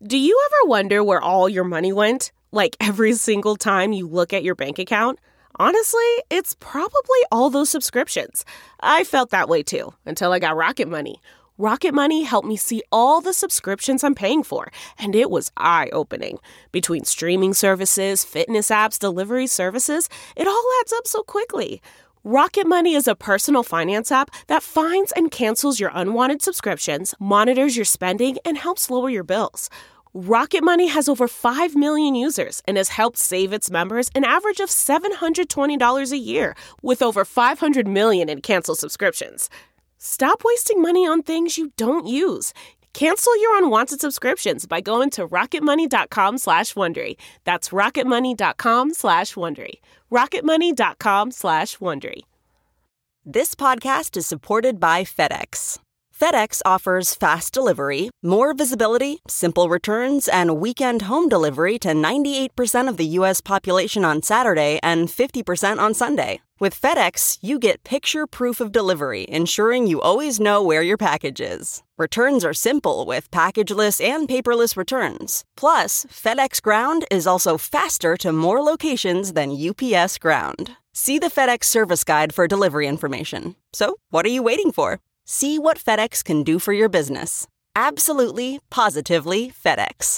Do you ever wonder where all your money went? Like every single time you look at your bank account? Honestly, it's probably all those subscriptions. I felt that way too, until I got Rocket Money. Rocket Money helped me see all the subscriptions I'm paying for, and it was eye-opening. Between streaming services, fitness apps, delivery services, it all adds up so quickly. Rocket Money is a personal finance app that finds and cancels your unwanted subscriptions, monitors your spending, and helps lower your bills. Rocket Money has over 5 million users and has helped save its members an average of $720 a year, with over 500 million in canceled subscriptions. Stop wasting money on things you don't use. Cancel your unwanted subscriptions by going to rocketmoney.com/Wondery. That's rocketmoney.com/Wondery. rocketmoney.com/Wondery. This podcast is supported by FedEx. FedEx offers fast delivery, more visibility, simple returns, and weekend home delivery to 98% of the U.S. population on Saturday and 50% on Sunday. With FedEx, you get picture proof of delivery, ensuring you always know where your package is. Returns are simple with packageless and paperless returns. Plus, FedEx Ground is also faster to more locations than UPS Ground. See the FedEx service guide for delivery information. So, what are you waiting for? See what FedEx can do for your business. Absolutely, positively FedEx.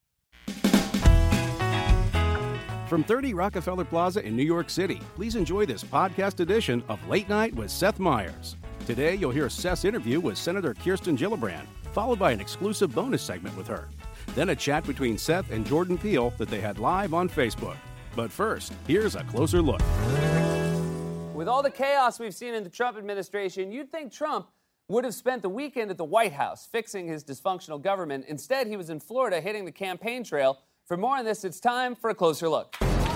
From 30 Rockefeller Plaza in New York City, please enjoy this podcast edition of Late Night with Seth Meyers. Today, you'll hear Seth's interview with Senator Kirsten Gillibrand, followed by an exclusive bonus segment with her. Then a chat between Seth and Jordan Peele that they had live on Facebook. But first, here's a closer look. With all the chaos we've seen in the Trump administration, you'd think Trump would have spent the weekend at the White House fixing his dysfunctional government. Instead, he was in Florida hitting the campaign trail. For more on this, it's time for a closer look.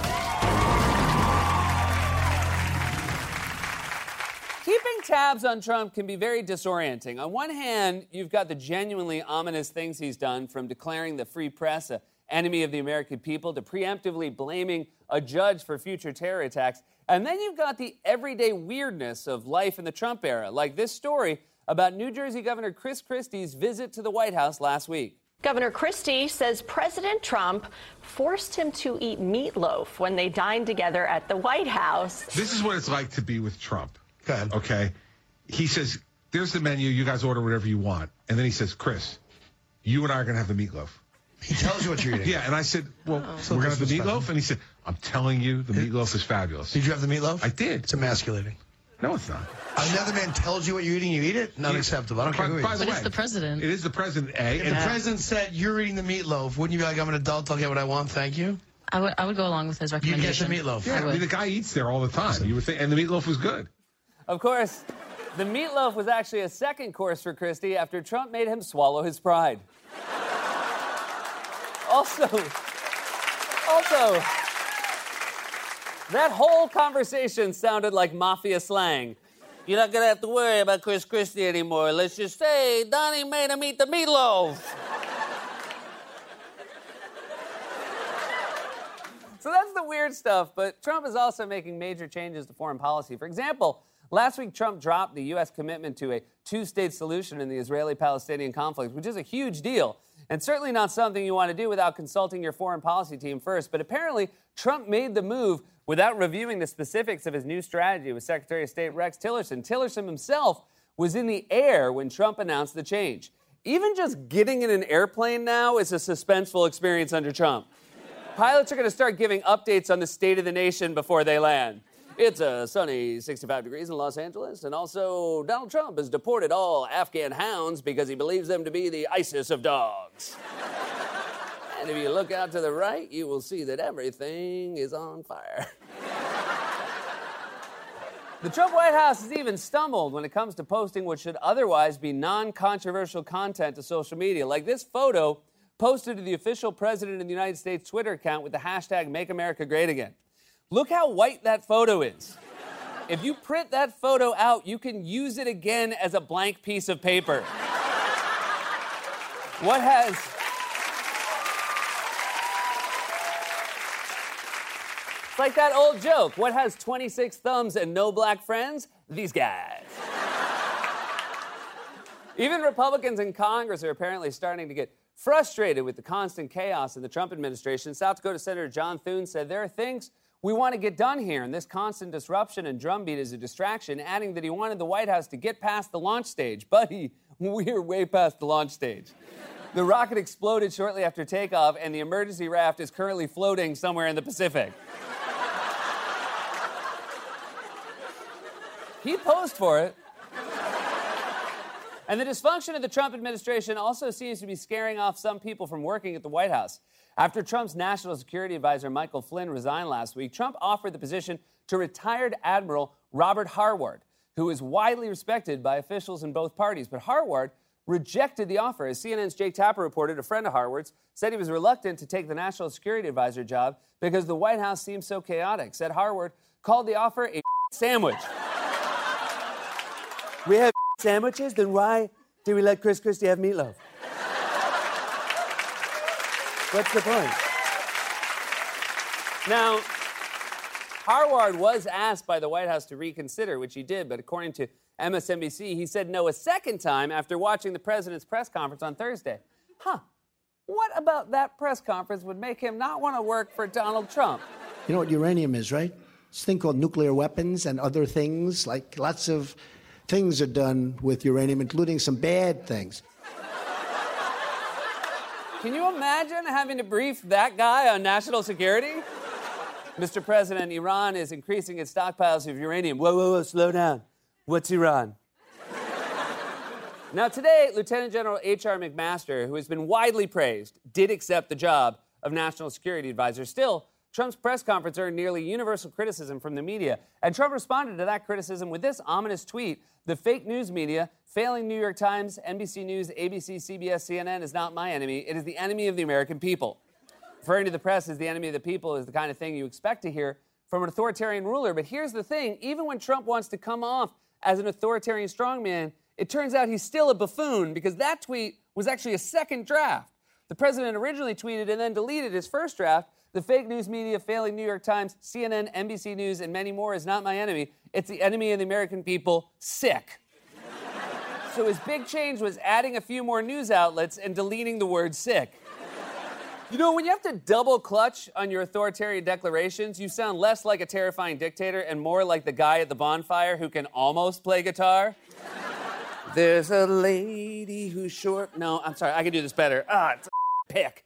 Keeping tabs on Trump can be very disorienting. On one hand, you've got the genuinely ominous things he's done, from declaring the free press an enemy of the American people to preemptively blaming a judge for future terror attacks. And then you've got the everyday weirdness of life in the Trump era, like this story about New Jersey Governor Chris Christie's visit to the White House last week. Governor Christie says President Trump forced him to eat meatloaf when they dined together at the White House. This is what it's like to be with Trump. Go ahead. Okay. He says, there's the menu. You guys order whatever you want. And then he says, Chris, you and I are going to have the meatloaf. He tells you what you're eating. Yeah, and I said, well, we're going to have the meatloaf? And he said, I'm telling you, the meatloaf is fabulous. Did you have the meatloaf? I did. It's emasculating. No, it's not. Another man tells you what you're eating, you eat it? Not acceptable. I don't care who By it the is. way, it's the president. It is the president, A. If the president said, you're eating the meatloaf, wouldn't you be like, I'm an adult, I'll get what I want, thank you? I would go along with his You recommendation. get the meatloaf. Yeah, I mean, the guy eats there all the time. You would think, and the meatloaf was good. Of course, the meatloaf was actually a second course for Christie after Trump made him swallow his pride. Also, that whole conversation sounded like mafia slang. You're not going to have to worry about Chris Christie anymore. Let's just say Donnie made him eat the meatloaf. So that's the weird stuff, but Trump is also making major changes to foreign policy. For example, last week Trump dropped the U.S. commitment to a two-state solution in the Israeli-Palestinian conflict, which is a huge deal, and certainly not something you want to do without consulting your foreign policy team first. But apparently, Trump made the move without reviewing the specifics of his new strategy with Secretary of State Rex Tillerson. Tillerson himself was in the air when Trump announced the change. Even just getting in an airplane now is a suspenseful experience under Trump. Pilots are going to start giving updates on the state of the nation before they land. It's a sunny 65 degrees in Los Angeles, and also Donald Trump has deported all Afghan hounds because he believes them to be the ISIS of dogs. And if you look out to the right, you will see that everything is on fire. The Trump White House has even stumbled when it comes to posting what should otherwise be non-controversial content to social media, like this photo posted to the official president of the United States Twitter account with the hashtag Make America Great Again. Look how white that photo is. If you print that photo out, you can use it again as a blank piece of paper. What has... It's like that old joke. What has 26 thumbs and no black friends? These guys. Even Republicans in Congress are apparently starting to get Frustrated with the constant chaos in the Trump administration, South Dakota Senator John Thune said there are things we want to get done here, and this constant disruption and drumbeat is a distraction, adding that he wanted the White House to get past the launch stage. Buddy, we're way past the launch stage. The rocket exploded shortly after takeoff, and the emergency raft is currently floating somewhere in the Pacific. He posed for it. And the dysfunction of the Trump administration also seems to be scaring off some people from working at the White House. After Trump's national security advisor, Michael Flynn, resigned last week, Trump offered the position to retired Admiral Robert Harward, who is widely respected by officials in both parties. But Harward rejected the offer. As CNN's Jake Tapper reported, a friend of Harward's said he was reluctant to take the national security advisor job because the White House seemed so chaotic. Said Harward called the offer a sandwich. We have sandwiches? Then why do we let Chris Christie have meatloaf? What's the point? Now, Harward was asked by the White House to reconsider, which he did, but according to MSNBC, he said no a second time after watching the president's press conference on Thursday. What about that press conference would make him not want to work for Donald Trump? You know what uranium is, right? It's a thing called nuclear weapons and other things, like lots of things are done with uranium, including some bad things. Can you imagine having to brief that guy on national security? Mr. President, Iran is increasing its stockpiles of uranium. Whoa, slow down. What's Iran? Now, today, Lieutenant General H.R. McMaster, who has been widely praised, did accept the job of National Security Advisor. Still, Trump's press conference earned nearly universal criticism from the media. And Trump responded to that criticism with this ominous tweet: the fake news media, failing New York Times, NBC News, ABC, CBS, CNN, is not my enemy. It is the enemy of the American people. Referring to the press as the enemy of the people is the kind of thing you expect to hear from an authoritarian ruler. But here's the thing. Even when Trump wants to come off as an authoritarian strongman, it turns out he's still a buffoon, because that tweet was actually a second draft. The president originally tweeted and then deleted his first draft. The fake news media, failing New York Times, CNN, NBC News, and many more is not my enemy. It's the enemy of the American people. Sick. So his big change was adding a few more news outlets and deleting the word sick. You know, when you have to double clutch on your authoritarian declarations, you sound less like a terrifying dictator and more like the guy at the bonfire who can almost play guitar. There's a lady who's short. No, I'm sorry, I can do this better. It's a pick.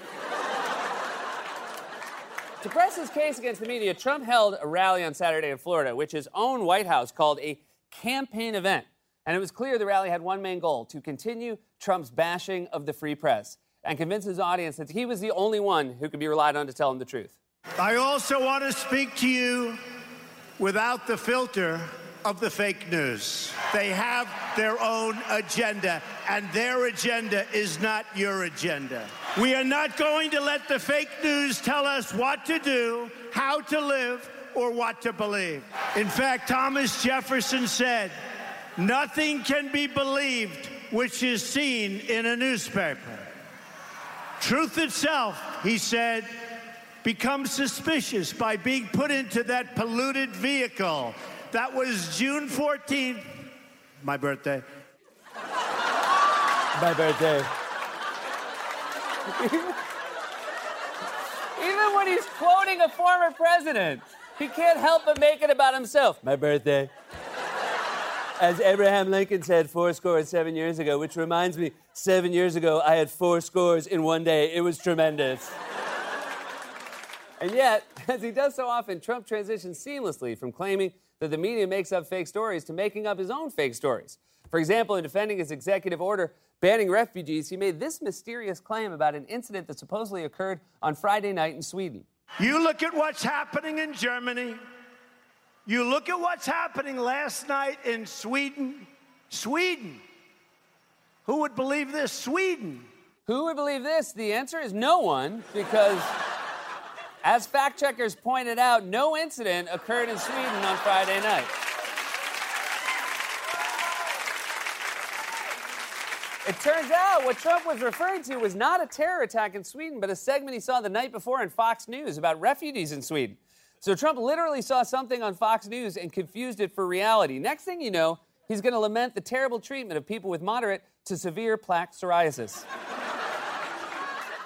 To press his case against the media, Trump held a rally on Saturday in Florida, which his own White House called a campaign event. And it was clear the rally had one main goal: to continue Trump's bashing of the free press and convince his audience that he was the only one who could be relied on to tell him the truth. I also want to speak to you without the filter of the fake news. They have their own agenda, and their agenda is not your agenda. We are not going to let the fake news tell us what to do, how to live, or what to believe. In fact, Thomas Jefferson said, "Nothing can be believed which is seen in a newspaper. Truth itself," he said, "becomes suspicious by being put into that polluted vehicle." That was June 14th, my birthday. My birthday. Even when he's quoting a former president, he can't help but make it about himself. My birthday. As Abraham Lincoln said 7 years ago, which reminds me, 7 years ago, I had 4 scores in one day. It was tremendous. And yet, as he does so often, Trump transitions seamlessly from claiming that the media makes up fake stories to making up his own fake stories. For example, in defending his executive order banning refugees, he made this mysterious claim about an incident that supposedly occurred on Friday night in Sweden. You look at what's happening in Germany. You look at what's happening last night in Sweden. Sweden. Who would believe this? Sweden. Who would believe this? The answer is no one, because as fact checkers pointed out, no incident occurred in Sweden on Friday night. It turns out what Trump was referring to was not a terror attack in Sweden, but a segment he saw the night before on Fox News about refugees in Sweden. So Trump literally saw something on Fox News and confused it for reality. Next thing you know, he's going to lament the terrible treatment of people with moderate to severe plaque psoriasis.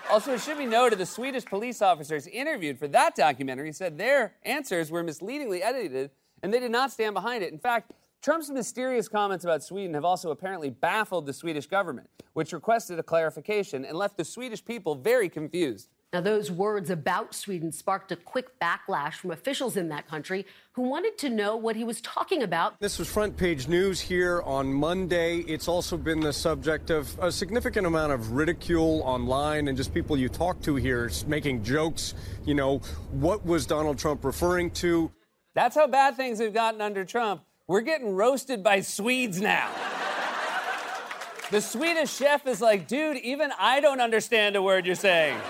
Also, it should be noted the Swedish police officers interviewed for that documentary said their answers were misleadingly edited and they did not stand behind it. In fact, Trump's mysterious comments about Sweden have also apparently baffled the Swedish government, which requested a clarification and left the Swedish people very confused. Now, those words about Sweden sparked a quick backlash from officials in that country who wanted to know what he was talking about. This was front page news here on Monday. It's also been the subject of a significant amount of ridicule online and just people you talk to here making jokes. You know, what was Donald Trump referring to? That's how bad things have gotten under Trump. We're getting roasted by Swedes now. The Swedish chef is like, dude, even I don't understand a word you're saying.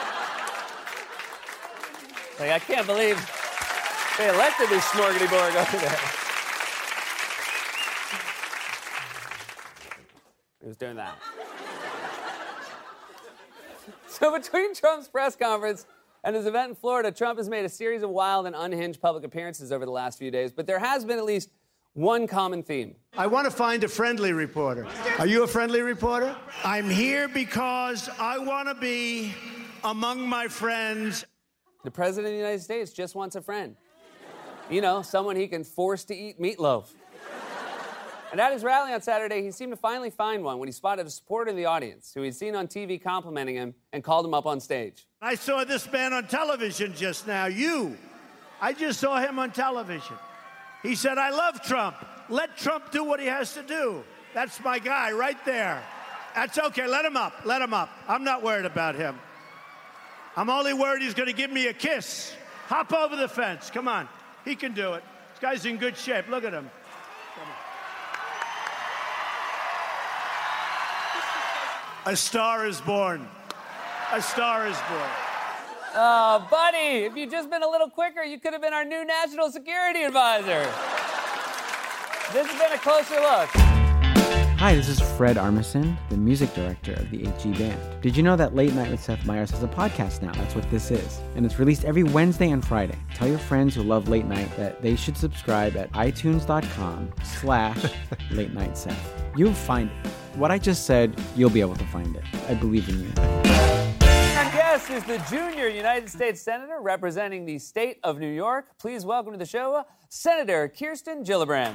Like, I can't believe they elected this smorgasbord over there. He was doing that. So between Trump's press conference and his event in Florida, Trump has made a series of wild and unhinged public appearances over the last few days, but there has been at least one common theme. I want to find a friendly reporter. Are you a friendly reporter? I'm here because I want to be among my friends. The President of the United States just wants a friend. You know, someone he can force to eat meatloaf. And at his rally on Saturday, he seemed to finally find one when he spotted a supporter in the audience who he'd seen on TV complimenting him and called him up on stage. I saw this man on television just now. I just saw him on television. He said, I love Trump. Let Trump do what he has to do. That's my guy right there. That's okay. Let him up. Let him up. I'm not worried about him. I'm only worried he's going to give me a kiss. Hop over the fence. Come on. He can do it. This guy's in good shape. Look at him. A star is born. A star is born. Oh, buddy, if you'd just been a little quicker, you could have been our new national security advisor. This has been a closer look. Hi, this is Fred Armisen, the music director of the HG Band. Did you know that Late Night with Seth Meyers has a podcast now? That's what this is. And it's released every Wednesday and Friday. Tell your friends who love Late Night that they should subscribe at itunes.com/Late Night Seth. You'll find it. What I just said, you'll be able to find it. I believe in you. Our guest is the junior United States Senator representing the state of New York. Please welcome to the show, Senator Kirsten Gillibrand.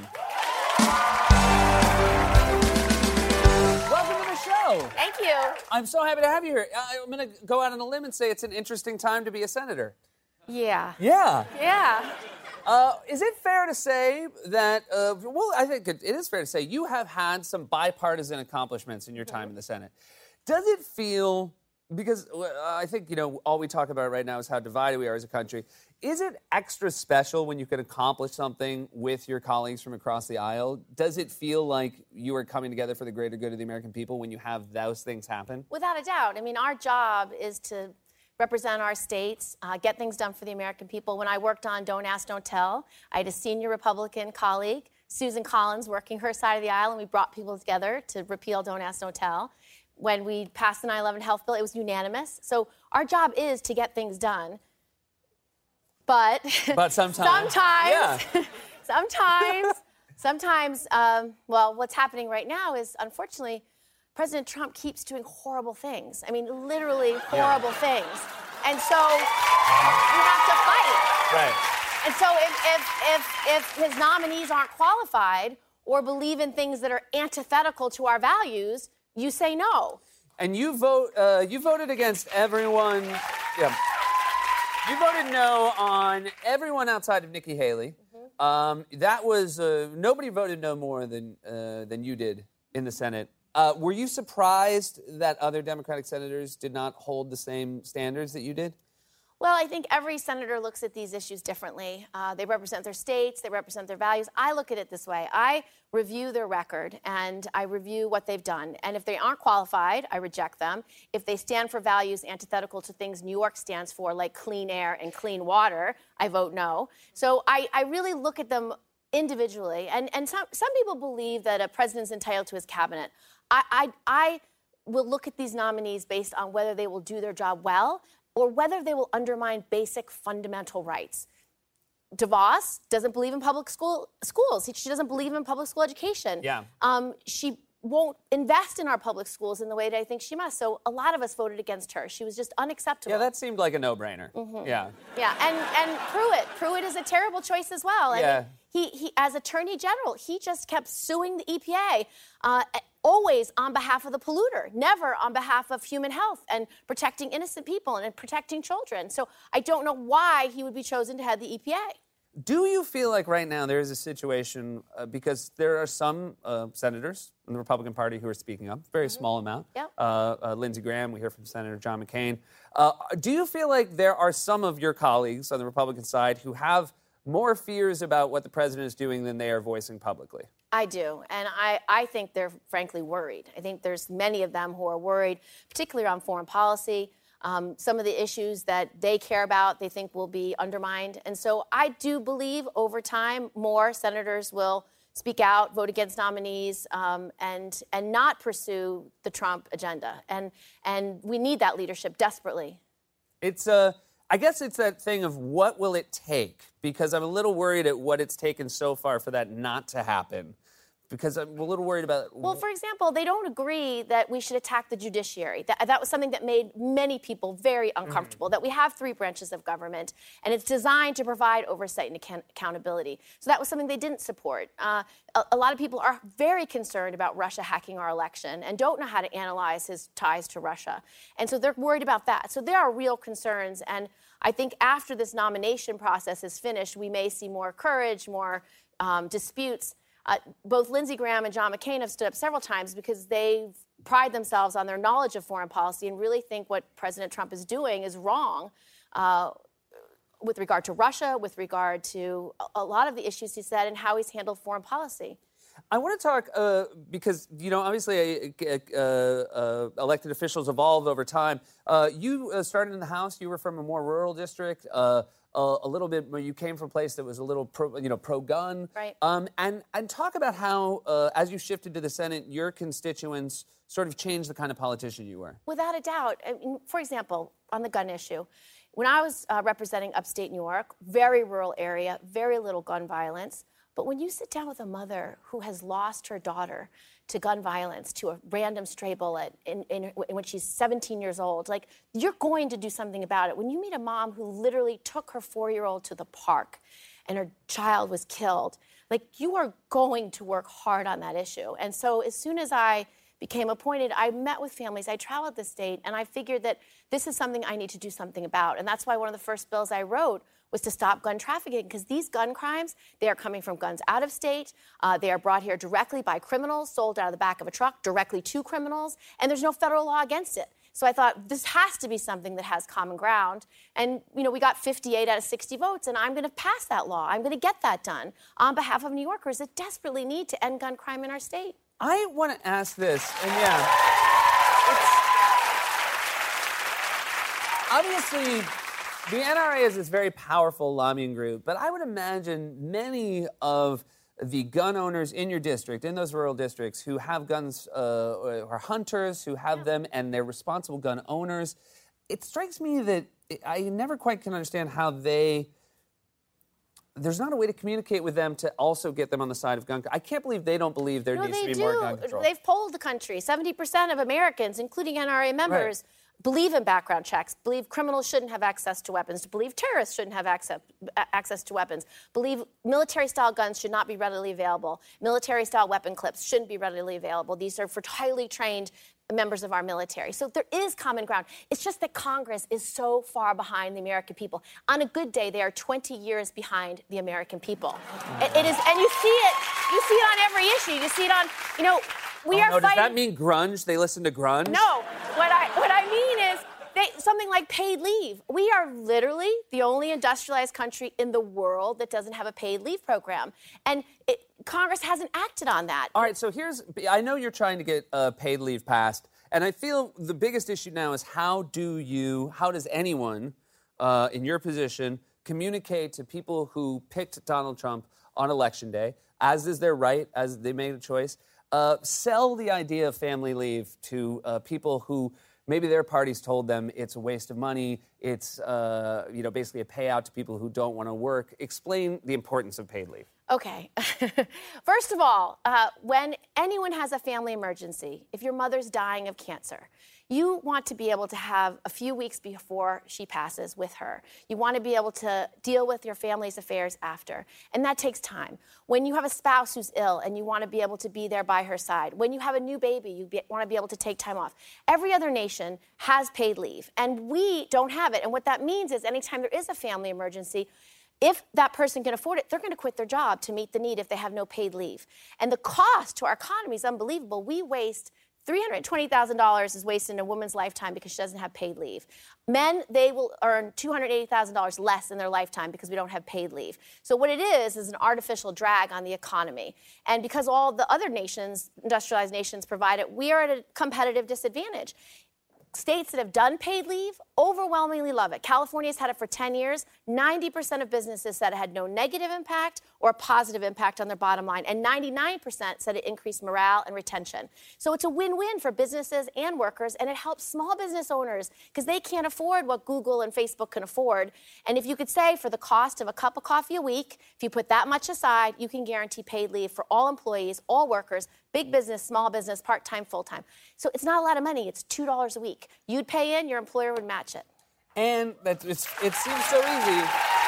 Welcome to the show. Thank you. I'm so happy to have you here. I'm going to go out on a limb and say it's an interesting time to be a senator. Yeah. Yeah. Yeah. Is it fair to say that, I think it is fair to say you have had some bipartisan accomplishments in your time in the Senate. Does it feel, because I think, all we talk about right now is how divided we are as a country. Is it extra special when you can accomplish something with your colleagues from across the aisle? Does it feel like you are coming together for the greater good of the American people when you have those things happen? Without a doubt. I mean, our job is to represent our states, get things done for the American people. When I worked on Don't Ask, Don't Tell, I had a senior Republican colleague, Susan Collins, working her side of the aisle, and we brought people together to repeal Don't Ask, Don't Tell. When we passed the 9/11 health bill, it was unanimous. So our job is to get things done. But sometimes, yeah. sometimes, what's happening right now is, unfortunately, President Trump keeps doing horrible things. I mean, literally horrible things. And so you have to fight. Right. And so if his nominees aren't qualified or believe in things that are antithetical to our values, you say no. And you voted against everyone. Yeah. You voted no on everyone outside of Nikki Haley. Mm-hmm. That was nobody voted no more than you did in the Senate. Were you surprised that other Democratic senators did not hold the same standards that you did? Well, I think every senator looks at these issues differently. They represent their states, they represent their values. I look at it this way. I review their record and I review what they've done. And if they aren't qualified, I reject them. If they stand for values antithetical to things New York stands for, like clean air and clean water, I vote no. So I really look at them individually. And some people believe that a president's entitled to his cabinet. I will look at these nominees based on whether they will do their job well or whether they will undermine basic fundamental rights. DeVos doesn't believe in public schools. She doesn't believe in public school education. Yeah. She won't invest in our public schools in the way that I think she must. So a lot of us voted against her. She was just unacceptable. Yeah, that seemed like a no-brainer. Mm-hmm. Yeah. Yeah, and Pruitt is a terrible choice as well. Yeah. He as Attorney General, he just kept suing the EPA, always on behalf of the polluter, never on behalf of human health and protecting innocent people and protecting children. So I don't know why he would be chosen to head the EPA. Do you feel like right now there is a situation, because there are some senators in the Republican Party who are speaking up, very small amount. Yep. Lindsey Graham, we hear from Senator John McCain. Do you feel like there are some of your colleagues on the Republican side who have more fears about what the president is doing than they are voicing publicly? I do, and I think they're frankly worried. I think there's many of them who are worried, particularly around foreign policy. Some of the issues that they care about, they think will be undermined. And so I do believe over time, more senators will speak out, vote against nominees, and not pursue the Trump agenda. And we need that leadership desperately. I guess it's that thing of what will it take? Because I'm a little worried at what it's taken so far for that not to happen. Because I'm a little worried about... Well, for example, they don't agree that we should attack the judiciary. That was something that made many people very uncomfortable, that we have 3 branches of government, and it's designed to provide oversight and accountability. So that was something they didn't support. A lot of people are very concerned about Russia hacking our election and don't know how to analyze his ties to Russia. And so they're worried about that. So there are real concerns, and I think after this nomination process is finished, we may see more courage, more disputes. Both Lindsey Graham and John McCain have stood up several times because they pride themselves on their knowledge of foreign policy and really think what President Trump is doing is wrong with regard to Russia, with regard to a lot of the issues he said and how he's handled foreign policy. I want to talk, because, obviously elected officials evolve over time. You started in the House. You were from a more rural district. A little bit, you came from a place that was a little pro-gun. Right. And talk about how, as you shifted to the Senate, your constituents sort of changed the kind of politician you were. Without a doubt. I mean, for example, on the gun issue, when I was representing upstate New York, very rural area, very little gun violence. But when you sit down with a mother who has lost her daughter to gun violence, to a random stray bullet when she's 17 years old, like, you're going to do something about it. When you meet a mom who literally took her 4-year-old to the park and her child was killed, like, you are going to work hard on that issue. And so as soon as I became appointed, I met with families, I traveled the state, and I figured that this is something I need to do something about. And that's why one of the first bills I wrote was to stop gun trafficking, because these gun crimes, they are coming from guns out of state. They are brought here directly by criminals, sold out of the back of a truck directly to criminals, and there's no federal law against it. So I thought this has to be something that has common ground. And, we got 58 out of 60 votes, and I'm going to pass that law. I'm going to get that done on behalf of New Yorkers that desperately need to end gun crime in our state. I want to ask this, and obviously, the NRA is this very powerful lobbying group, but I would imagine many of the gun owners in your district, in those rural districts, who have guns, are hunters who have them, and they're responsible gun owners. It strikes me that I never quite can understand how there's not a way to communicate with them to also get them on the side of gun control. I can't believe they don't believe there needs to be more gun control. They've polled the country. 70% of Americans, including NRA members, believe in background checks, believe criminals shouldn't have access to weapons, believe terrorists shouldn't have access to weapons, believe military-style guns should not be readily available, military-style weapon clips shouldn't be readily available. These are for highly trained members of our military. So there is common ground. It's just that Congress is so far behind the American people. On a good day, they are 20 years behind the American people. It is, and you see it on every issue. You see it on, we are fighting. Does that mean grunge? They listen to grunge? No. What I mean is something like paid leave. We are literally the only industrialized country in the world that doesn't have a paid leave program. And Congress hasn't acted on that. All right, so I know you're trying to get paid leave passed, and I feel the biggest issue now is how does anyone in your position communicate to people who picked Donald Trump on Election Day, as is their right, as they made a choice, sell the idea of family leave to people who maybe their parties told them it's a waste of money. It's, basically a payout to people who don't want to work. Explain the importance of paid leave. Okay. First of all, when anyone has a family emergency, if your mother's dying of cancer, you want to be able to have a few weeks before she passes with her. You want to be able to deal with your family's affairs after. And that takes time. When you have a spouse who's ill and you want to be able to be there by her side. When you have a new baby, you want to be able to take time off. Every other nation has paid leave, and we don't have it. And what that means is anytime there is a family emergency, if that person can afford it, they're going to quit their job to meet the need if they have no paid leave. And the cost to our economy is unbelievable. We waste $320,000 is wasted in a woman's lifetime because she doesn't have paid leave. Men, they will earn $280,000 less in their lifetime because we don't have paid leave. So what it is an artificial drag on the economy. And because all the other nations, industrialized nations, provide it, we are at a competitive disadvantage. States that have done paid leave overwhelmingly love it. California's had it for 10 years. 90% of businesses said it had no negative impact or a positive impact on their bottom line. And 99% said it increased morale and retention. So it's a win-win for businesses and workers, and it helps small business owners because they can't afford what Google and Facebook can afford. And if you could say for the cost of a cup of coffee a week, if you put that much aside, you can guarantee paid leave for all employees, all workers, big business, small business, part-time, full-time. So it's not a lot of money. It's $2 a week. You'd pay in, your employer would match it. And it seems so easy.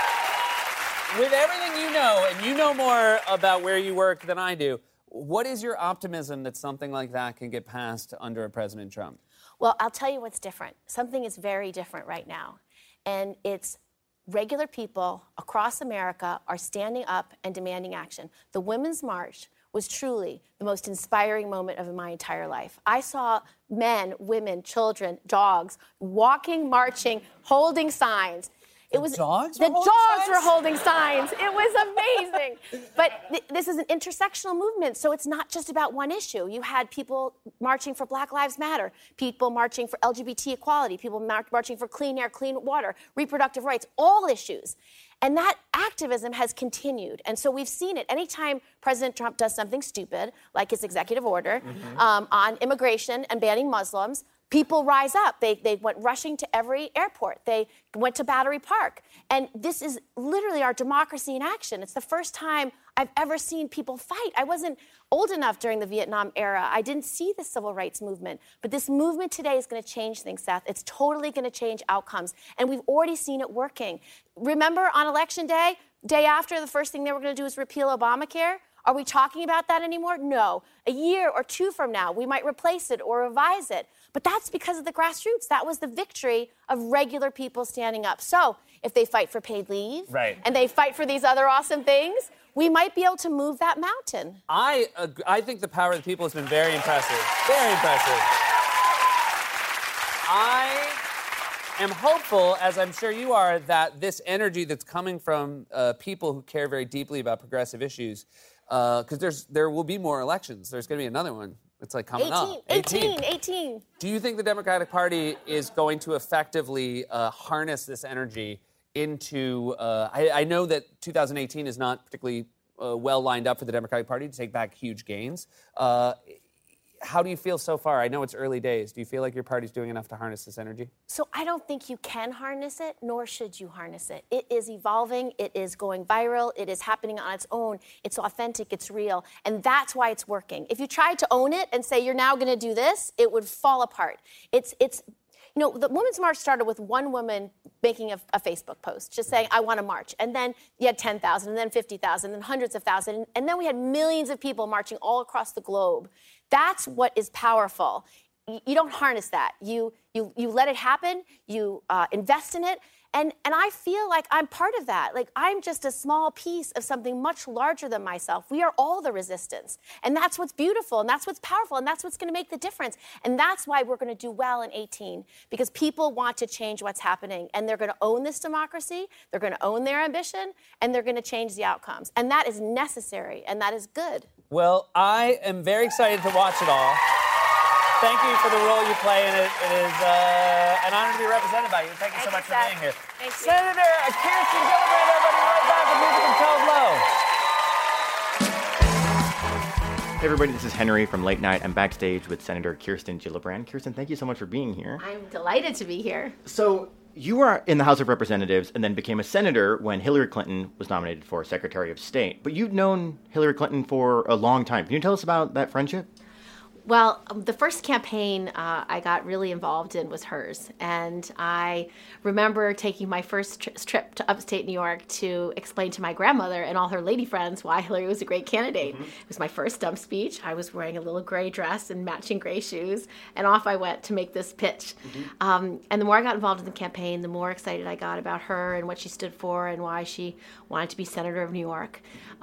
With everything you know, and you know more about where you work than I do, what is your optimism that something like that can get passed under a President Trump? Well, I'll tell you what's different. Something is very different right now. And it's regular people across America are standing up and demanding action. The Women's March was truly the most inspiring moment of my entire life. I saw men, women, children, dogs walking, marching, holding signs. The dogs were holding signs. It was amazing. But this is an intersectional movement, so it's not just about one issue. You had people marching for Black Lives Matter, people marching for LGBT equality, people marching for clean air, clean water, reproductive rights, all issues. And that activism has continued. And so we've seen it. Anytime President Trump does something stupid, like his executive order on immigration and banning Muslims, people rise up. They went rushing to every airport. They went to Battery Park. And this is literally our democracy in action. It's the first time I've ever seen people fight. I wasn't old enough during the Vietnam era. I didn't see the civil rights movement. But this movement today is going to change things, Seth. It's totally going to change outcomes. And we've already seen it working. Remember on Election Day, day after, the first thing they were going to do is repeal Obamacare? Are we talking about that anymore? No. A year or two from now, we might replace it or revise it. But that's because of the grassroots. That was the victory of regular people standing up. So if they fight for paid leave and they fight for these other awesome things, we might be able to move that mountain. I think the power of the people has been very impressive. Very impressive. I am hopeful, as I'm sure you are, that this energy that's coming from people who care very deeply about progressive issues, because there will be more elections. There's going to be another one. It's like coming up. 18. Do you think the Democratic Party is going to effectively harness this energy into... I know that 2018 is not particularly well lined up for the Democratic Party to take back huge gains. How do you feel so far? I know it's early days. Do you feel like your party's doing enough to harness this energy? So I don't think you can harness it, nor should you harness it. It is evolving. It is going viral. It is happening on its own. It's authentic. It's real. And that's why it's working. If you tried to own it and say, you're now going to do this, it would fall apart. The Women's March started with one woman making a Facebook post, just saying, I want to march. And then you had 10,000, and then 50,000, and hundreds of thousands. And then we had millions of people marching all across the globe. That's what is powerful. You don't harness that. You let it happen. You invest in it. And I feel like I'm part of that. Like, I'm just a small piece of something much larger than myself. We are all the resistance. And that's what's beautiful, and that's what's powerful, and that's what's going to make the difference. And that's why we're going to do well in 2018, because people want to change what's happening. And they're going to own this democracy, they're going to own their ambition, and they're going to change the outcomes. And that is necessary, and that is good. Well, I am very excited to watch it all. Thank you for the role you play in it. It is an honor to be represented by you. Thank you so much for being here. Thank you. Senator Kirsten Gillibrand, everybody, right back with music and Tell Low. Hey everybody, this is Henry from Late Night. I'm backstage with Senator Kirsten Gillibrand. Kirsten, thank you so much for being here. I'm delighted to be here. So, you were in the House of Representatives and then became a senator when Hillary Clinton was nominated for Secretary of State. But you've known Hillary Clinton for a long time. Can you tell us about that friendship? Well, the first campaign I got really involved in was hers. And I remember taking my first trip to upstate New York to explain to my grandmother and all her lady friends why Hillary was a great candidate. Mm-hmm. It was my first stump speech. I was wearing a little gray dress and matching gray shoes. And off I went to make this pitch. Mm-hmm. And the more I got involved in the campaign, the more excited I got about her and what she stood for and why she wanted to be Senator of New York.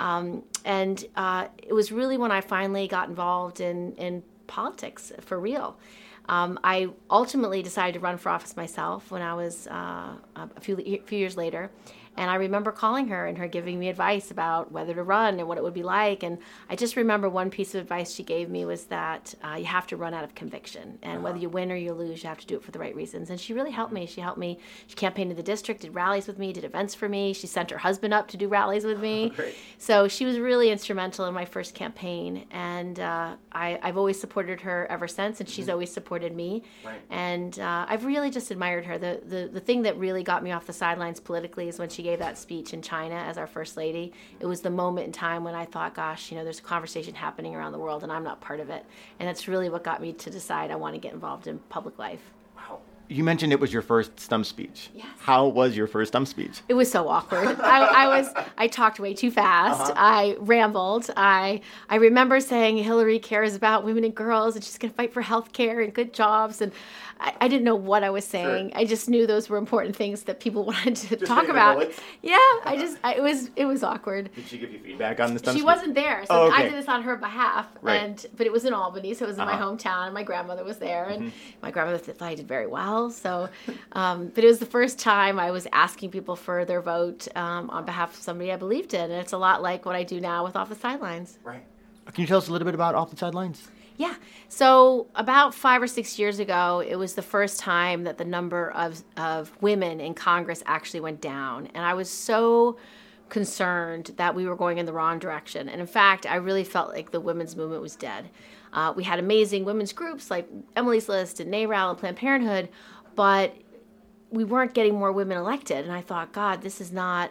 It was really when I finally got involved in politics for real. I ultimately decided to run for office myself when I was a few years later. And I remember calling her and her giving me advice about whether to run and what it would be like. And I just remember one piece of advice she gave me was that you have to run out of conviction. And whether you win or you lose, you have to do it for the right reasons. And she really helped me. She helped me. She campaigned in the district, did rallies with me, did events for me. She sent her husband up to do rallies with me. So she was really instrumental in my first campaign. And I've always supported her ever since. And she's always supported me. Right. And I've really just admired her. The thing that really got me off the sidelines politically is when she gave that speech in China as our first lady. It was the moment in time when I thought, gosh, there's a conversation happening around the world and I'm not part of it. And that's really what got me to decide I want to get involved in public life. Wow. You mentioned it was your first stump speech. Yes. How was your first stump speech? It was so awkward. I talked way too fast. I rambled. I remember saying Hillary cares about women and girls and she's going to fight for health care and good jobs. And I didn't know what I was saying. Sure. I just knew those were important things that people wanted to talk about. Yeah, it was awkward. Did she give you feedback on the stump speech? She wasn't there, so I did this on her behalf. Right. But it was in Albany, so it was in my hometown, and my grandmother was there, and my grandmother thought I did very well. So, but it was the first time I was asking people for their vote on behalf of somebody I believed in, and it's a lot like what I do now with Off the Sidelines. Right. Can you tell us a little bit about Off the Sidelines? Yeah. So about 5 or 6 years ago, it was the first time that the number of women in Congress actually went down. And I was so concerned that we were going in the wrong direction. And in fact, I really felt like the women's movement was dead. We had amazing women's groups like Emily's List and NARAL and Planned Parenthood, but we weren't getting more women elected. And I thought, God, this is not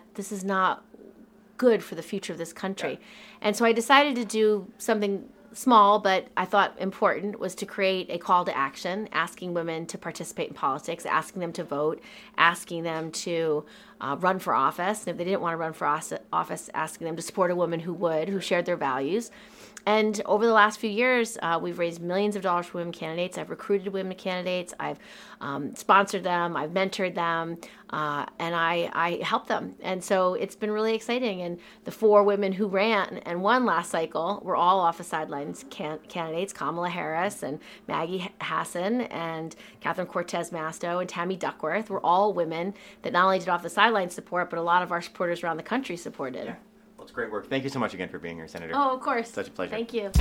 good for the future of this country. Yeah. And so I decided to do something small, but I thought important, was to create a call to action, asking women to participate in politics, asking them to vote, asking them to run for office. And if they didn't want to run for office, asking them to support a woman who shared their values. And over the last few years, we've raised millions of dollars for women candidates. I've recruited women candidates. I've sponsored them. I've mentored them. And I help them. And so it's been really exciting. And the 4 women who ran and won last cycle were all Off the Sidelines candidates: Kamala Harris and Maggie Hassan and Catherine Cortez Masto and Tammy Duckworth were all women that not only did Off the Sidelines support, but a lot of our supporters around the country supported. Yeah. Well, it's great work. Thank you so much again for being here, Senator. Oh, of course. Such a pleasure. Thank you.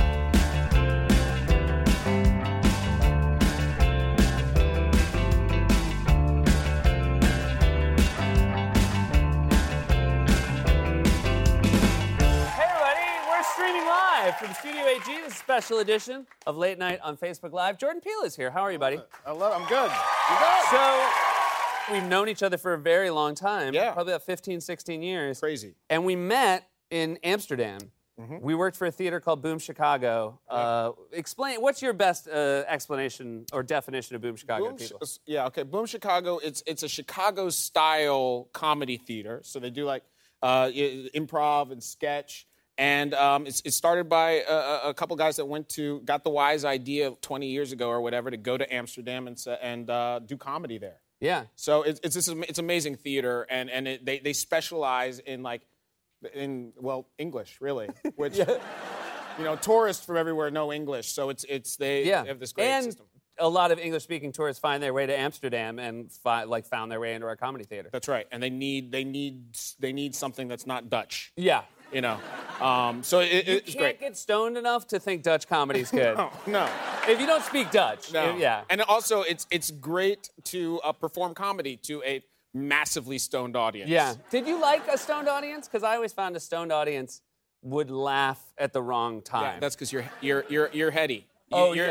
From Studio AG, this is a special edition of Late Night on Facebook Live. Jordan Peele is here. How are you, buddy? I'm good. So, we've known each other for a very long time. Yeah. Probably about 15, 16 years. Crazy. And we met in Amsterdam. Mm-hmm. We worked for a theater called Boom Chicago. Explain, what's your best explanation or definition of Boom Chicago to people? Boom Chicago, it's a Chicago-style comedy theater. So they do like improv and sketch. And it's started by a couple guys that got the wise idea 20 years ago or whatever to go to Amsterdam and do comedy there. Yeah. So it's amazing theater, and they specialize in English really, which tourists from everywhere know English. So they have this great system. A lot of English-speaking tourists find their way to Amsterdam and found their way into our comedy theater. That's right, and they need something that's not Dutch. Yeah. So it's great. You can't get stoned enough to think Dutch comedy's good. No. If you don't speak Dutch. No. Yeah. And also, it's great to perform comedy to a massively stoned audience. Yeah. Did you like a stoned audience? Because I always found a stoned audience would laugh at the wrong time. Yeah, that's because you're heady. You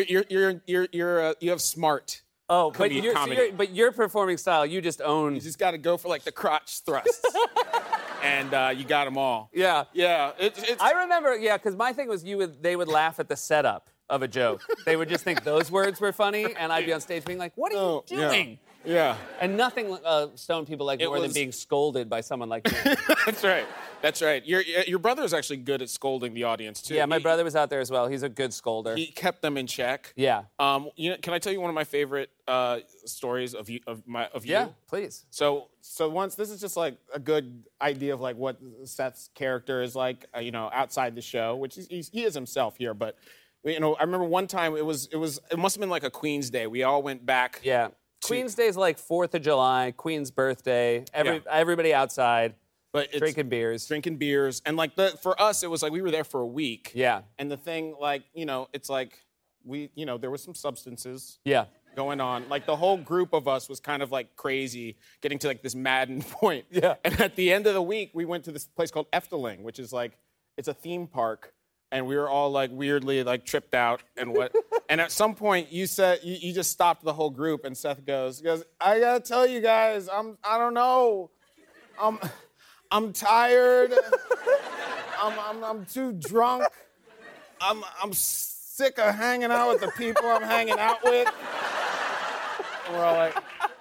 have smart. Oh, but comedy. your performing style, you just own. You just got to go for like the crotch thrusts, and you got them all. Yeah, yeah. I remember, because my thing was they would laugh at the setup of a joke. They would just think those words were funny, and I'd be on stage being like, "What are you doing?" Yeah. And nothing stone people like more than being scolded by someone like me. That's right. That's right. Your brother is actually good at scolding the audience too. Yeah, my brother was out there as well. He's a good scolder. He kept them in check. Yeah. Can I tell you one of my favorite stories of you? Yeah, please. So once, this is just like a good idea of like what Seth's character is like, outside the show, which he is himself here. But I remember one time it must have been like a Queen's Day. We all went back. Yeah. Queen's Day is like 4th of July, Queen's birthday. Everybody outside. But it's drinking beers. And like for us, it was like we were there for a week. Yeah. And the thing, like, it's like there was some substances going on. Like the whole group of us was kind of like crazy, getting to like this maddened point. Yeah. And at the end of the week, we went to this place called Efteling, which is like, it's a theme park. And we were all like weirdly like tripped out and what. And at some point you said, you just stopped the whole group and Seth goes, I gotta tell you guys, I don't know. I'm tired. I'm too drunk. I'm sick of hanging out with the people I'm hanging out with. And we're all like,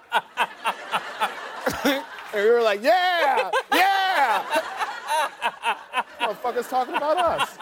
and we were like, yeah. Motherfuckers talking about us.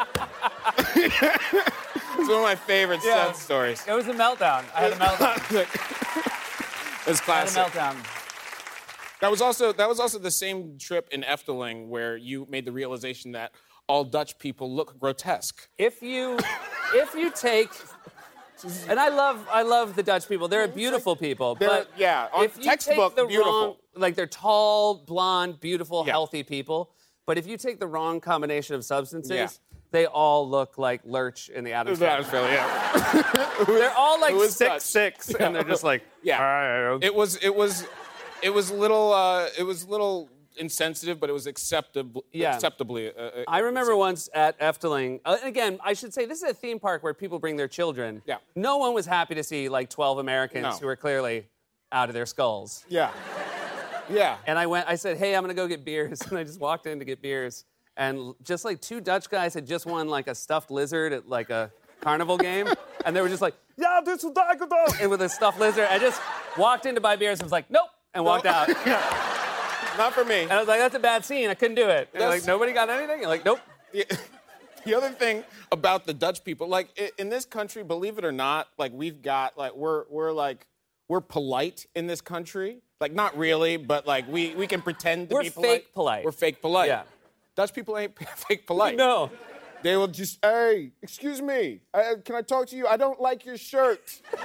It's one of my favorite Seth stories. It was a meltdown. I had a meltdown. It was classic. I had a meltdown. That was also the same trip in Efteling where you made the realization that all Dutch people look grotesque. If you take, and I love the Dutch people. They're beautiful people. But if you textbook take the beautiful. wrong, like they're tall, blonde, beautiful, healthy people. But if you take the wrong combination of substances, they all look like Lurch in the Addams Family. They're all like 6'6", and they're just like, It was little insensitive, but it was acceptably. I remember once at Efteling. Again, I should say this is a theme park where people bring their children. Yeah. No one was happy to see like 12 Americans who are clearly out of their skulls. Yeah. Yeah. And I said, hey, I'm gonna go get beers, and I just walked in to get beers, and just like 2 Dutch guys had just won like a stuffed lizard at like a carnival game, and they were just like, yeah, this is and with a stuffed lizard. I just walked in to buy beers and was like, nope, and walked out. Not for me. And I was like, that's a bad scene. I couldn't do it. And like, nobody got anything? And like, nope. The other thing about the Dutch people, like in this country, believe it or not, like we've got like we're polite in this country. Like not really, but like we can pretend to be polite. We're fake polite. We're fake polite. Yeah. Dutch people ain't fake polite. No. They will just, hey, excuse me, can I talk to you? I don't like your shirt.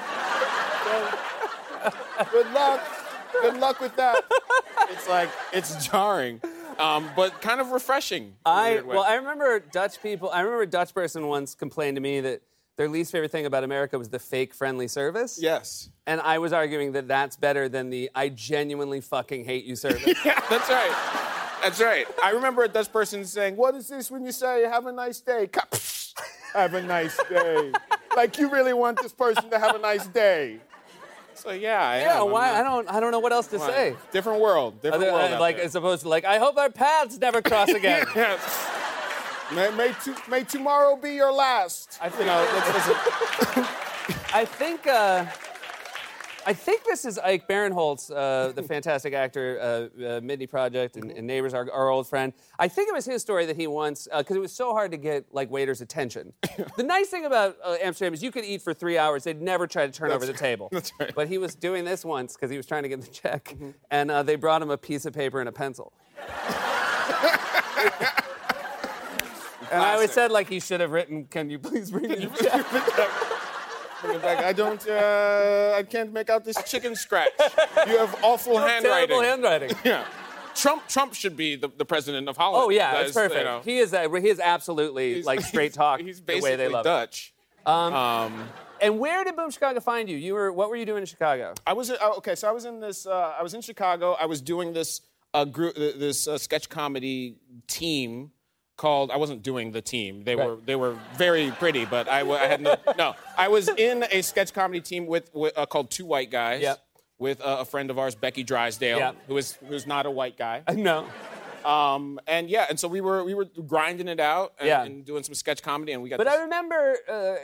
Good luck with that. It's like, it's jarring, but kind of refreshing. I remember Dutch people, a Dutch person once complained to me that their least favorite thing about America was the fake friendly service. Yes. And I was arguing that that's better than the I genuinely fucking hate you service. Yeah, that's right. That's right. I remember a Dutch person saying, what is this when you say, have a nice day? Have a nice day. Like, you really want this person to have a nice day. So, why? I don't know what else to say. Different world. Different world out like, there. as opposed to, like, I hope our paths never cross again. Yes. May tomorrow be your last. I think this is Ike Barinholtz, the fantastic actor, Midney Project and Neighbors, our old friend. I think it was his story that he once, because it was so hard to get like waiters' attention. The nice thing about Amsterdam is you could eat for 3 hours; they'd never try to turn over the table. That's right. But he was doing this once because he was trying to get the check, and they brought him a piece of paper and a pencil. And I always said, like, he should have written, can you please bring me the check? I can't make out this chicken scratch. You have awful handwriting. Terrible handwriting. Yeah. Trump should be the president of Holland. Oh, yeah, that's perfect. You know. He is absolutely, like, straight talk he's the way they love Dutch. And where did Boom Chicago find you? What were you doing in Chicago? I was in this. I was in Chicago. I was doing this sketch comedy team called. I wasn't doing the team. They were very pretty, but I had no. I was in a sketch comedy team with called Two White Guys. Yep. With a friend of ours, Becky Drysdale, who's not a white guy. No. And so we were grinding it out and doing some sketch comedy, and we got. But I remember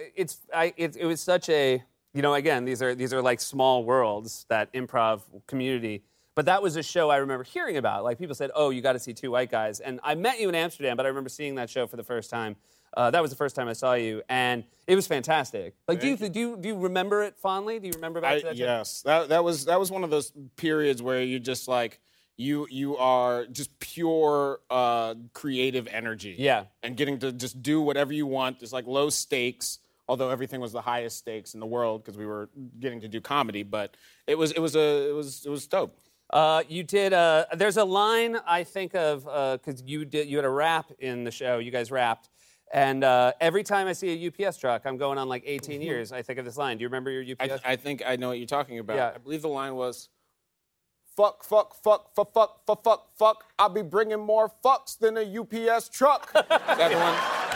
it was such a, again, these are like small worlds, that improv community. But that was a show I remember hearing about. Like, people said, "Oh, you got to see Two White Guys." And I met you in Amsterdam, but I remember seeing that show for the first time. That was the first time I saw you, and it was fantastic. Like, do you remember it fondly? Do you remember back to that show? Yes, that was one of those periods where you just like you are just pure creative energy. Yeah, and getting to just do whatever you want. It's like low stakes, although everything was the highest stakes in the world because we were getting to do comedy. But it was dope. You did. There's a line I think of because you had a rap in the show. You guys rapped. And every time I see a UPS truck, I'm going on like 18 years, I think of this line. Do you remember your UPS? I think I know what you're talking about. Yeah. I believe the line was, fuck, fuck, fuck, fuck, fuck, fuck, fuck, fuck. I'll be bringing more fucks than a UPS truck. Is that the one?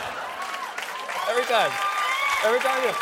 Every time.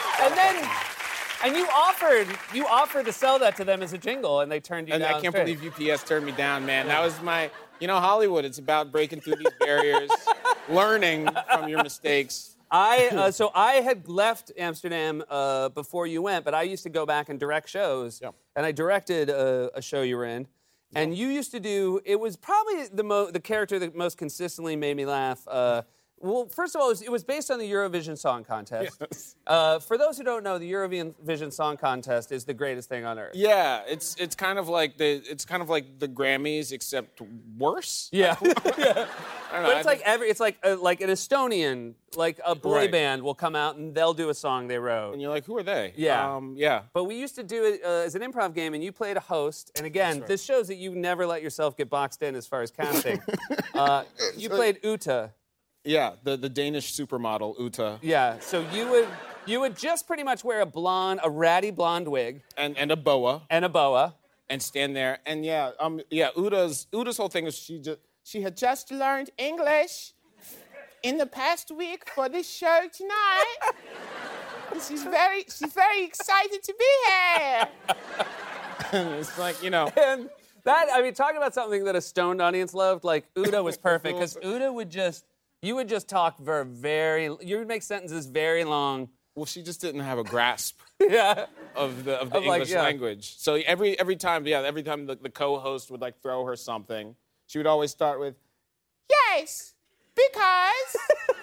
And you offered to sell that to them as a jingle, and they turned you down. And I can't believe UPS turned me down, man. That was my, Hollywood. It's about breaking through these barriers, learning from your mistakes. So I had left Amsterdam before you went, but I used to go back and direct shows, and I directed a show you were in, and you used to do. It was probably the character that most consistently made me laugh. Well, first of all, it was based on the Eurovision Song Contest. Yes. For those who don't know, the Eurovision Song Contest is the greatest thing on earth. Yeah, it's kind of like the Grammys except worse. Yeah, yeah. But it's like an Estonian, like a boy band will come out and they'll do a song they wrote. And you're like, who are they? Yeah, yeah. But we used to do it as an improv game, and you played a host. And again, this shows that you never let yourself get boxed in as far as casting. You played Uta. Yeah, the Danish supermodel, Uta. Yeah, so you would just pretty much wear a ratty blonde wig. And a boa. And stand there. And Uta's whole thing is she had just learned English in the past week for this show tonight. And she's very excited to be here. And it's like, And that, talking about something that a stoned audience loved, like Uta was perfect, because Uta would just... You would just talk you would make sentences very long. Well, she just didn't have a grasp of the English language. So every time the co-host would throw her something, she would always start with, yes, because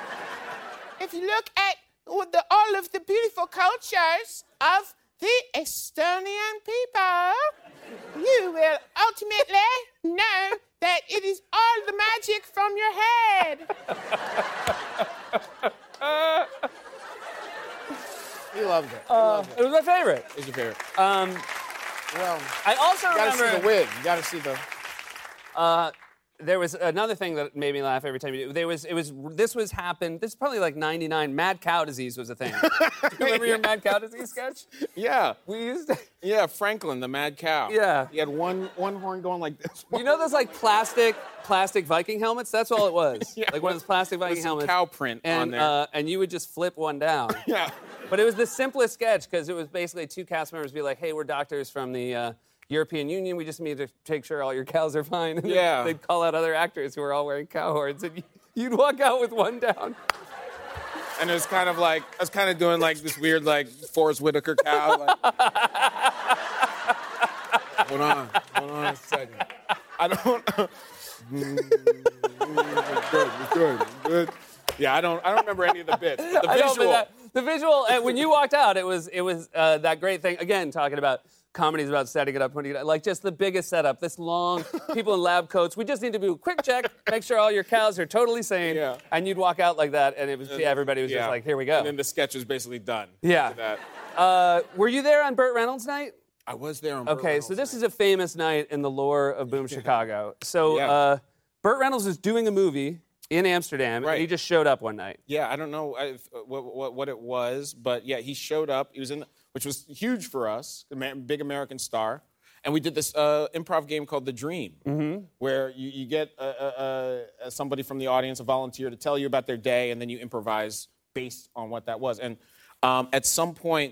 if you look at all of the beautiful cultures of the Estonian people, you will ultimately know that it is all the magic from your head. He loved it. It was my favorite. It was your favorite. Well, I also remember... You gotta see the wig. You gotta see the... There was another thing that made me laugh every time you do. This is probably like 99. Mad cow disease was a thing. Do you remember your mad cow disease sketch? Yeah. We used to... Yeah, Franklin, the mad cow. Yeah. He had one horn going like this. You know those plastic Viking helmets? That's all it was. Yeah, one of those plastic Viking helmets. Cow print on there. And you would just flip one down. Yeah. But it was the simplest sketch because it was basically two cast members be like, hey, we're doctors from the... European Union, we just need to make sure all your cows are fine. And they'd call out other actors who were all wearing cow horns, and you'd walk out with one down. And it was kind of I was kind of doing this weird Forrest Whitaker cow. Hold on a second. I don't. Good. Yeah, I don't remember any of the bits. But the visual, when you walked out, it was that great thing. Again, talking about. Comedy's about setting it up, putting it up, just the biggest setup. This long, people in lab coats. We just need to do a quick check, make sure all your cows are totally sane. Yeah. And you'd walk out like that, and it was everybody was just like, here we go. And then the sketch was basically done. Yeah. Were you there on Burt Reynolds' night? I was there on Burt Okay, Reynolds' so this is a famous night in the lore of Boom Chicago. So Burt Reynolds is doing a movie in Amsterdam, and he just showed up one night. Yeah, I don't know what it was, but yeah, he showed up. He was which was huge for us, a big American star. And we did this improv game called The Dream, where you get somebody from the audience, a volunteer, to tell you about their day, and then you improvise based on what that was. And at some point,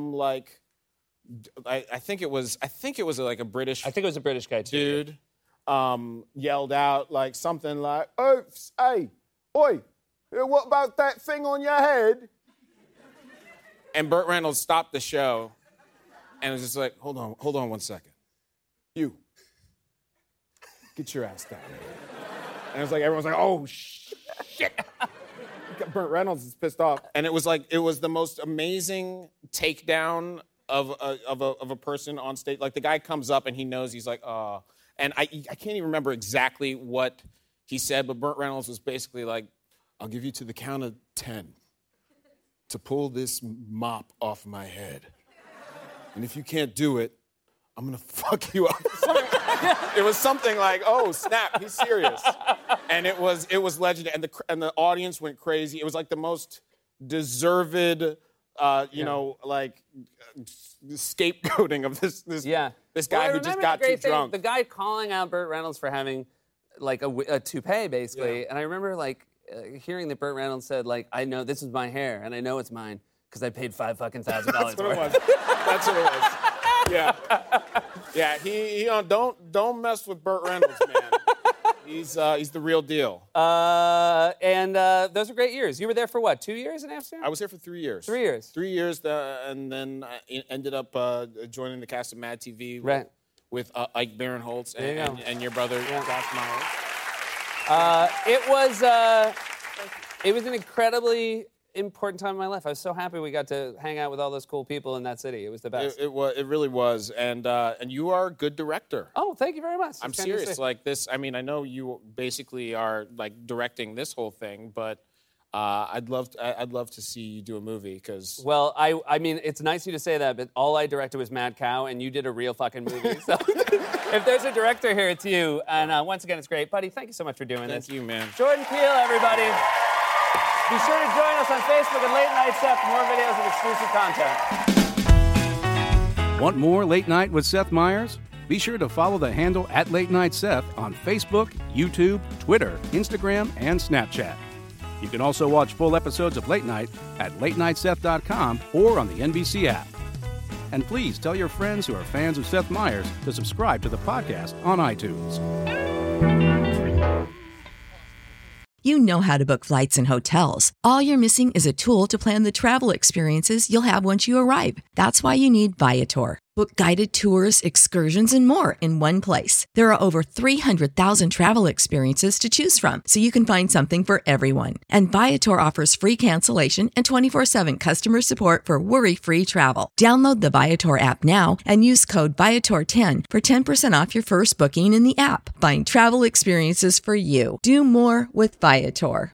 I think it was like a British. I think it was a British guy too. Dude yelled out like something like, "Oops, hey, oi, what about that thing on your head?" And Burt Reynolds stopped the show, and was just like, "Hold on 1 second, you, get your ass down." And it was like everyone's like, "Oh shit." Burt Reynolds is pissed off, and it was the most amazing takedown of a person on stage. Like the guy comes up and he knows, he's like, "Oh," and I can't even remember exactly what he said, but Burt Reynolds was basically like, "I'll give you to the count of 10 to pull this mop off my head, and if you can't do it, I'm gonna fuck you up." It was something like, "Oh snap, he's serious," and it was legendary, and the audience went crazy. It was like the most deserved, scapegoating of this guy who just got too drunk. The guy calling out Burt Reynolds for having like a toupee, basically, and I remember hearing that Burt Reynolds said "I know this is my hair, and I know it's mine because I paid $5,000 for it." That's what it was. Yeah. Yeah, he don't mess with Burt Reynolds, man. He's the real deal. And those were great years. You were there for what, 2 years in Amsterdam? I was here for 3 years. 3 years. 3 years, and then I ended up joining the cast of Mad TV with Ike Barinholtz and your brother, Josh Myers. It was an incredibly important time in my life. I was so happy we got to hang out with all those cool people in that city. It was the best. It really was, and you are a good director. Oh, thank you very much. I'm serious. Like this, I mean, I know you basically are like directing this whole thing, but I'd love to see you do a movie because. Well, I mean, it's nice of you to say that, but all I directed was Mad Cow, and you did a real fucking movie. So if there's a director here, it's you. And once again, it's great, buddy. Thank you so much for doing this. Thank you, man. Jordan Peele, everybody. Be sure to join us on Facebook at Late Night Seth for more videos and exclusive content. Want more Late Night with Seth Meyers? Be sure to follow the handle @LateNightSeth on Facebook, YouTube, Twitter, Instagram, and Snapchat. You can also watch full episodes of Late Night at LateNightSeth.com or on the NBC app. And please tell your friends who are fans of Seth Meyers to subscribe to the podcast on iTunes. You know how to book flights and hotels. All you're missing is a tool to plan the travel experiences you'll have once you arrive. That's why you need Viator. Book guided tours, excursions, and more in one place. There are over 300,000 travel experiences to choose from, so you can find something for everyone. And Viator offers free cancellation and 24/7 customer support for worry-free travel. Download the Viator app now and use code Viator10 for 10% off your first booking in the app. Find travel experiences for you. Do more with Viator.